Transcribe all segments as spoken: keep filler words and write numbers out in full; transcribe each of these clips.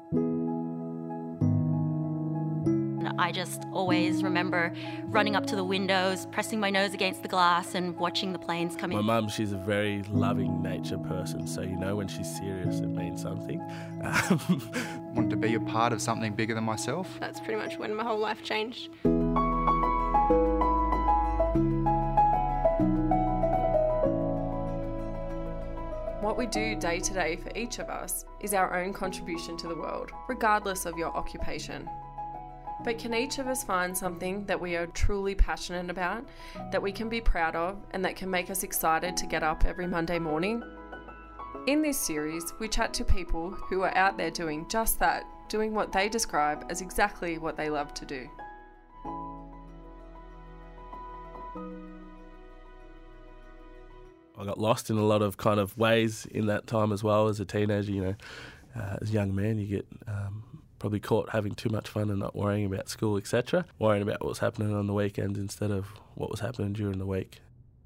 I just always remember running up to the windows, pressing my nose against the glass and watching the planes come in. My mum, she's a very loving nature person, so you know when she's serious it means something. Um, Wanted to be a part of something bigger than myself. That's pretty much when my whole life changed. What we do day to day for each of us is our own contribution to the world, regardless of your occupation. But can each of us find something that we are truly passionate about, that we can be proud of, and that can make us excited to get up every Monday morning? In this series, we chat to people who are out there doing just that, doing what they describe as exactly what they love to do. I got lost in a lot of kind of ways in that time as well as a teenager. You know, uh, as a young man, you get um, probably caught having too much fun and not worrying about school, et cetera. Worrying about what was happening on the weekends instead of what was happening during the week.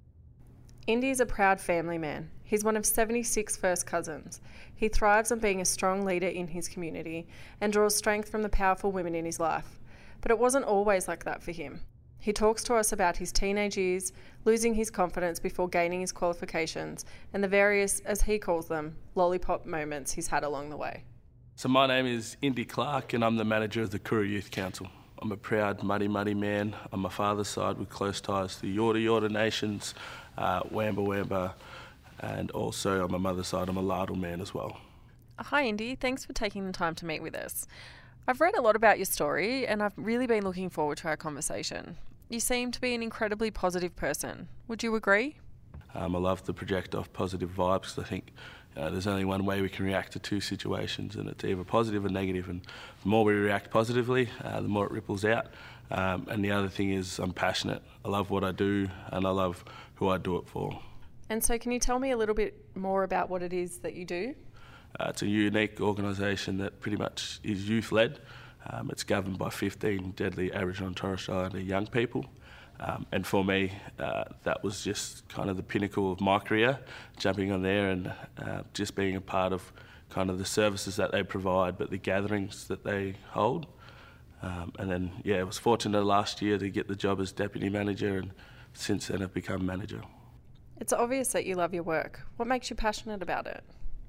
Indy is a proud family man. He's one of seventy-six first cousins. He thrives on being a strong leader in his community and draws strength from the powerful women in his life. But it wasn't always like that for him. He talks to us about his teenage years, losing his confidence before gaining his qualifications, and the various, as he calls them, lollipop moments he's had along the way. So my name is Indy Clark and I'm the manager of the Kooroo Youth Council. I'm a proud Muddy Muddy man on my father's side with close ties to the Yorta Yorta Nations, uh, Wamba Wamba, and also on my mother's side I'm a Ladle man as well. Hi Indy, thanks for taking the time to meet with us. I've read a lot about your story and I've really been looking forward to our conversation. You seem to be an incredibly positive person. Would you agree? Um, I love to project off positive vibes because I think uh, there's only one way we can react to two situations, and it's either positive or negative. And the more we react positively, uh, the more it ripples out. Um, and the other thing is I'm passionate. I love what I do and I love who I do it for. And so can you tell me a little bit more about what it is that you do? Uh, it's a unique organisation that pretty much is youth-led. Um, it's governed by fifteen deadly Aboriginal and Torres Strait Islander young people. Um, and for me, uh, that was just kind of the pinnacle of my career, jumping on there and uh, just being a part of kind of the services that they provide, but the gatherings that they hold. Um, and then, yeah, I was fortunate last year to get the job as deputy manager, and since then I've become manager. It's obvious that you love your work. What makes you passionate about it?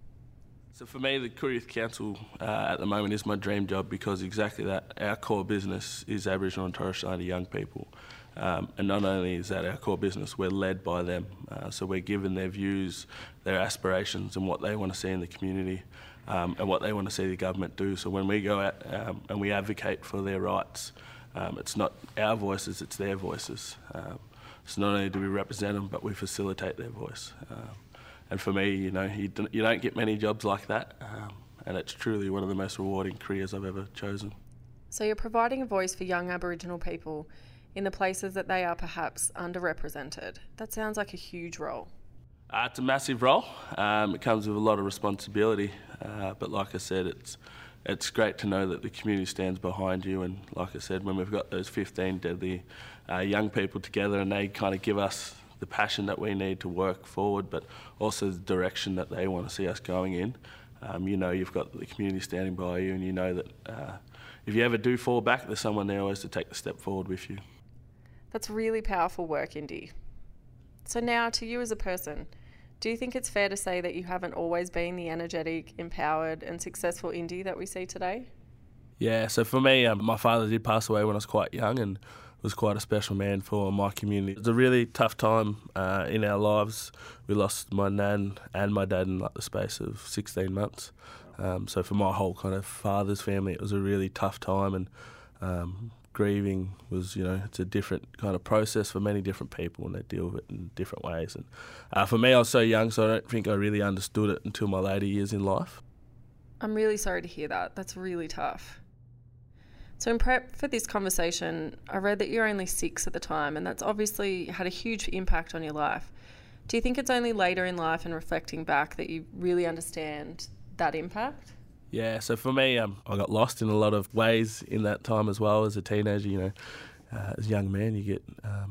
So for me, the Kooroo Youth Council uh, at the moment is my dream job because exactly that, our core business is Aboriginal and Torres Strait Islander young people. Um, and not only is that our core business, we're led by them. Uh, so we're given their views, their aspirations and what they want to see in the community um, and what they want to see the government do. So when we go out um, and we advocate for their rights, um, it's not our voices, it's their voices. Um, so not only do we represent them, but we facilitate their voice. Um, And for me, you know, you don't, you don't get many jobs like that, um, and it's truly one of the most rewarding careers I've ever chosen. So you're providing a voice for young Aboriginal people in the places that they are perhaps underrepresented. That sounds like a huge role. Uh, it's a massive role. Um, it comes with a lot of responsibility, uh, but like I said, it's it's great to know that the community stands behind you. And like I said, when we've got those fifteen deadly uh, young people together and they kind of give us the passion that we need to work forward, but also the direction that they want to see us going in. Um, you know you've got the community standing by you, and you know that uh, if you ever do fall back, there's someone there always to take the step forward with you. That's really powerful work, Indy. So now, to you as a person, do you think it's fair to say that you haven't always been the energetic, empowered and successful Indy that we see today? Yeah, so for me, um, my father did pass away when I was quite young and was quite a special man for my community. It was a really tough time uh, in our lives. We lost my nan and my dad in like the space of sixteen months. Um, so for my whole kind of father's family, it was a really tough time, and um, grieving was, you know, it's a different kind of process for many different people, and they deal with it in different ways. And uh, for me, I was so young, so I don't think I really understood it until my later years in life. I'm really sorry to hear that. That's really tough. So in prep for this conversation, I read that you're only six at the time, and that's obviously had a huge impact on your life. Do you think it's only later in life and reflecting back that you really understand that impact? Yeah, so for me, um, I got lost in a lot of ways in that time as well as a teenager. You know, uh, as a young man, you get um,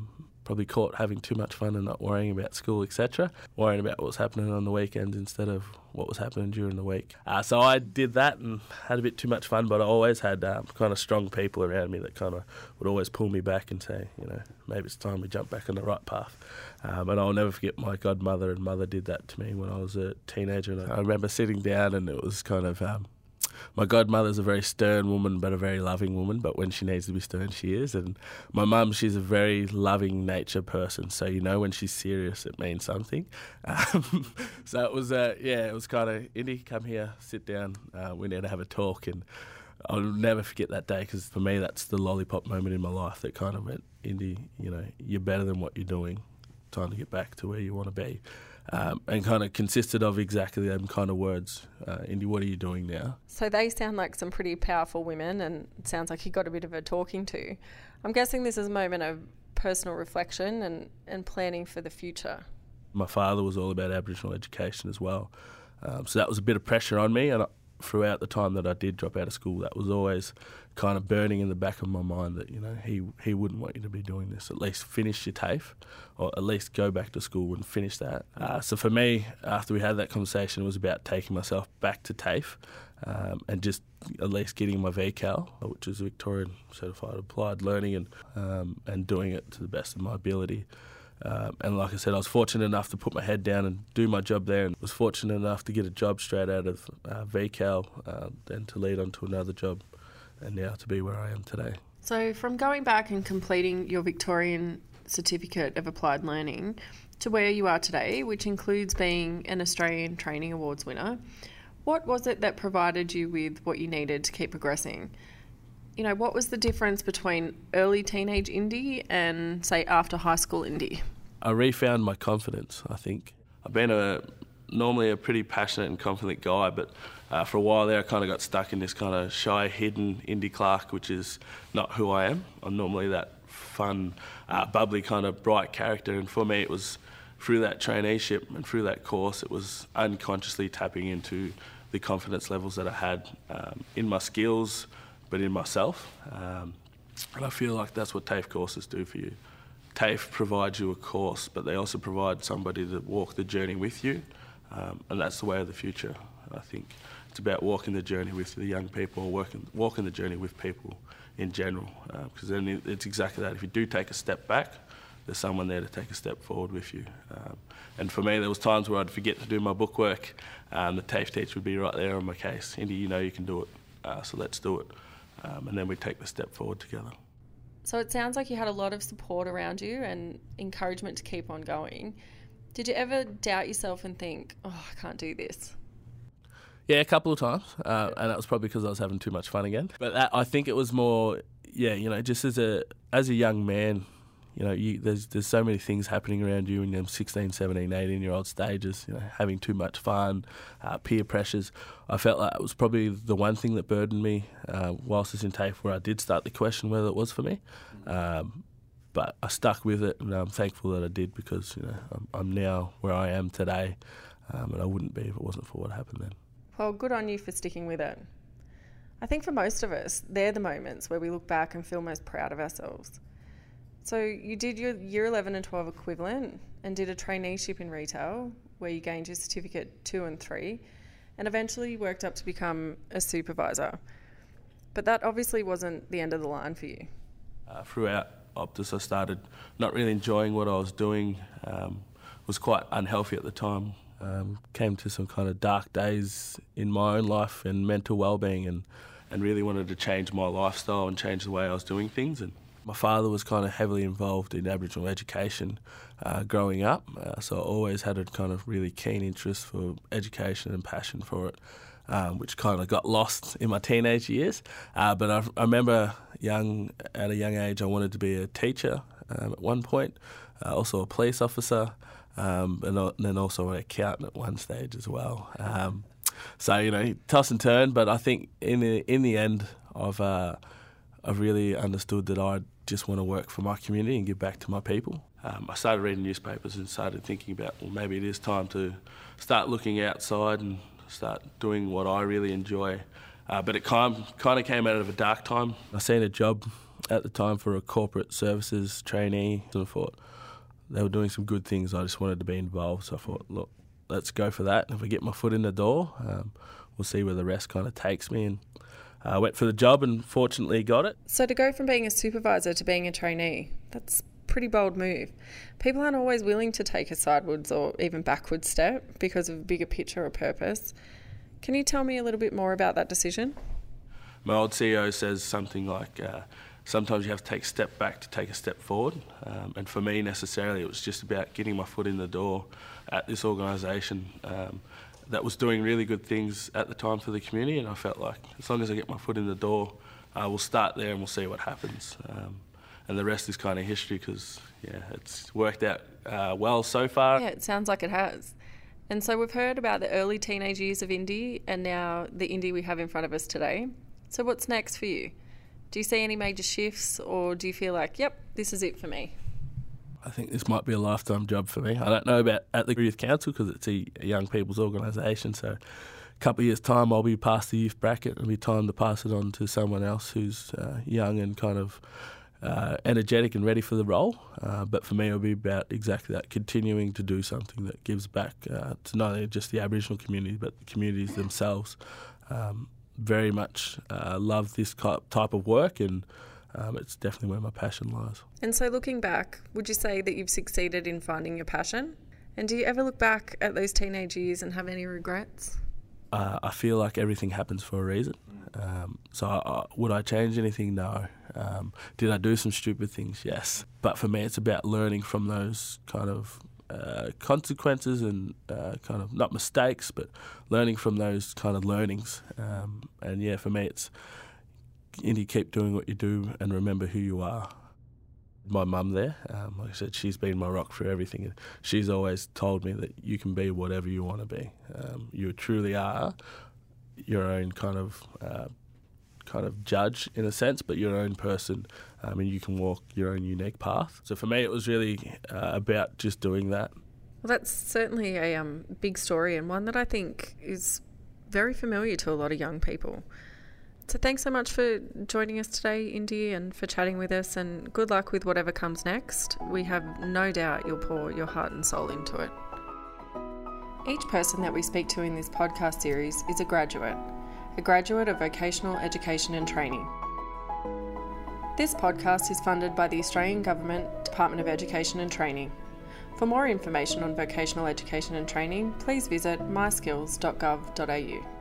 probably caught having too much fun and not worrying about school, et cetera, worrying about what was happening on the weekends instead of what was happening during the week. Uh, so I did that and had a bit too much fun, but I always had um, kind of strong people around me that kind of would always pull me back and say, you know, maybe it's time we jump back on the right path. Um, and I'll never forget my godmother and mother did that to me when I was a teenager. And I remember sitting down and it was kind of... Um, my godmother's a very stern woman, but a very loving woman. But when she needs to be stern, she is. And my mum, she's a very loving nature person. So, you know, when she's serious, it means something. Um, so it was, uh, yeah, it was kind of, Indy, come here, sit down. Uh, we need to have a talk. And I'll never forget that day because for me, that's the lollipop moment in my life that kind of went, Indy, you know, you're better than what you're doing. Time to get back to where you want to be. Um, and kind of consisted of exactly them kind of words. Uh, Indy, what are you doing now? So they sound like some pretty powerful women, and it sounds like you got a bit of a talking to. I'm guessing this is a moment of personal reflection and, and planning for the future. My father was all about Aboriginal education as well. Um, so that was a bit of pressure on me, and I, throughout the time that I did drop out of school, that was always kind of burning in the back of my mind that, you know, he he wouldn't want you to be doing this. At least finish your TAFE, or at least go back to school and finish that. Uh, so for me, after we had that conversation, it was about taking myself back to TAFE um, and just at least getting my V C A L, which is Victorian Certified Applied Learning, and um, and doing it to the best of my ability. Um, and like I said, I was fortunate enough to put my head down and do my job there, and was fortunate enough to get a job straight out of uh, V C A L, uh, then to lead on to another job, and now to be where I am today. So from going back and completing your Victorian Certificate of Applied Learning to where you are today, which includes being an Australian Training Awards winner, what was it that provided you with what you needed to keep progressing? You know, what was the difference between early teenage Indy and, say, after high school Indy? I refound my confidence, I think. I've been a normally a pretty passionate and confident guy, but uh, for a while there I kind of got stuck in this kind of shy, hidden Indy Clark, which is not who I am. I'm normally that fun, uh, bubbly kind of bright character, and for me it was through that traineeship and through that course, it was unconsciously tapping into the confidence levels that I had um, in my skills, but in myself. Um, and I feel like that's what TAFE courses do for you. TAFE provides you a course, but they also provide somebody to walk the journey with you, um, and that's the way of the future, I think. It's about walking the journey with the young people, working, walking the journey with people in general, because uh, then it's exactly that. If you do take a step back, there's someone there to take a step forward with you. Um, and for me, there was times where I'd forget to do my bookwork, and the TAFE teacher would be right there on my case. Indy, you know you can do it, uh, so let's do it. Um, and then we take the step forward together. So it sounds like you had a lot of support around you and encouragement to keep on going. Did you ever doubt yourself and think, oh, I can't do this? Yeah, a couple of times, uh, and that was probably because I was having too much fun again. But that, I think it was more, yeah, you know, just as a as a young man, you know, you, there's there's so many things happening around you in them sixteen, seventeen, eighteen-year-old stages, you know, having too much fun, uh, peer pressures. I felt like it was probably the one thing that burdened me uh, whilst I was in TAFE, where I did start to question whether it was for me. Um, but I stuck with it, and I'm thankful that I did, because, you know, I'm, I'm now where I am today, um, and I wouldn't be if it wasn't for what happened then. Well, good on you for sticking with it. I think for most of us, they're the moments where we look back and feel most proud of ourselves. So you did your year eleven and twelve equivalent and did a traineeship in retail where you gained your certificate two and three, and eventually worked up to become a supervisor. But that obviously wasn't the end of the line for you. Uh, throughout Optus, I started not really enjoying what I was doing. Um, was quite unhealthy at the time. Um, came to some kind of dark days in my own life and mental well-being, and, and really wanted to change my lifestyle and change the way I was doing things. And my father was kind of heavily involved in Aboriginal education uh, growing up, uh, so I always had a kind of really keen interest for education and passion for it, um, which kind of got lost in my teenage years. Uh, but I, I remember young at a young age I wanted to be a teacher um, at one point, uh, also a police officer, um, and, and then also an accountant at one stage as well. Um, so, you know, toss and turn, but I think in the, in the end I've, uh, I've really understood that I just want to work for my community and give back to my people. Um, I started reading newspapers and started thinking about, well, maybe it is time to start looking outside and start doing what I really enjoy. Uh, but it kind of, kind of came out of a dark time. I seen a job at the time for a corporate services trainee, and I thought, they were doing some good things. I just wanted to be involved, so I thought, look, let's go for that. And if I get my foot in the door, um, we'll see where the rest kind of takes me. And I uh, went for the job and fortunately got it. So to go from being a supervisor to being a trainee, that's a pretty bold move. People aren't always willing to take a sidewards or even backwards step because of a bigger picture or purpose. Can you tell me a little bit more about that decision? My old C E O says something like, uh, sometimes you have to take a step back to take a step forward. Um, and for me, necessarily, it was just about getting my foot in the door at this organisation um, that was doing really good things at the time for the community. And I felt like as long as I get my foot in the door, uh, we'll start there and we'll see what happens. Um, and the rest is kind of history because, yeah, it's worked out uh, well so far. Yeah, it sounds like it has. And so we've heard about the early teenage years of Indy and now the Indy we have in front of us today. So what's next for you? Do you see any major shifts or do you feel like, yep, this is it for me? I think this might be a lifetime job for me. I don't know about at the Youth Council because it's a young people's organisation, so a couple of years' time I'll be past the youth bracket and it'll be time to pass it on to someone else who's uh, young and kind of uh, energetic and ready for the role. Uh, but for me it'll be about exactly that, continuing to do something that gives back uh, to not only just the Aboriginal community but the communities themselves. Um, very much uh, love this type of work and um, it's definitely where my passion lies. And so looking back, would you say that you've succeeded in finding your passion? And do you ever look back at those teenage years and have any regrets? Uh, I feel like everything happens for a reason. Um, so I, would I change anything? No. Um, did I do some stupid things? Yes. But for me it's about learning from those kind of Uh, consequences and uh, kind of not mistakes, but learning from those kind of learnings. Um, and yeah, for me, it's Indy, keep doing what you do and remember who you are. My mum there, um, like I said, she's been my rock for everything. And she's always told me that you can be whatever you want to be. Um, you truly are your own kind of uh, kind of judge in a sense, but your own person, um, and you can walk your own unique path. So for me, it was really uh, about just doing that. Well, that's certainly a um, big story and one that I think is very familiar to a lot of young people. So thanks so much for joining us today, Indy, and for chatting with us, and good luck with whatever comes next. We have no doubt you'll pour your heart and soul into it. Each person that we speak to in this podcast series is a graduate, a graduate of vocational education and training. This podcast is funded by the Australian Government Department of Education and Training. For more information on vocational education and training, please visit my skills dot gov dot a u.